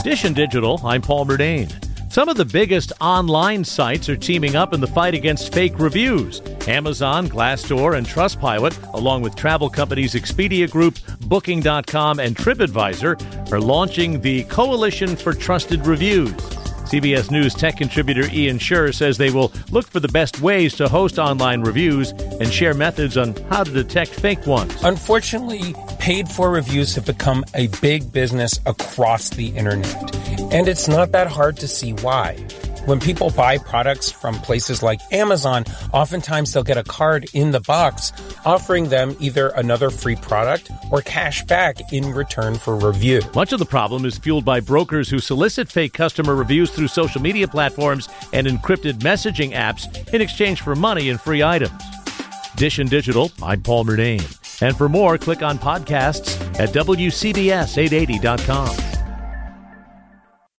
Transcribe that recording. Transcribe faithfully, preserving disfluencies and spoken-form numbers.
Dish and Digital, I'm Paul Murnane. Some of the biggest online sites are teaming up in the fight against fake reviews. Amazon, Glassdoor, and Trustpilot, along with travel companies Expedia Group, Booking dot com, and TripAdvisor, are launching the Coalition for Trusted Reviews. C B S News tech contributor Ian Sherr says they will look for the best ways to host online reviews and share methods on how to detect fake ones. Unfortunately, paid-for reviews have become a big business across the internet, and it's not that hard to see why. When people buy products from places like Amazon, oftentimes they'll get a card in the box offering them either another free product or cash back in return for review. Much of the problem is fueled by brokers who solicit fake customer reviews through social media platforms and encrypted messaging apps in exchange for money and free items. Dish and Digital, I'm Paul Murnane. And for more, click on podcasts at W C B S eight eighty dot com.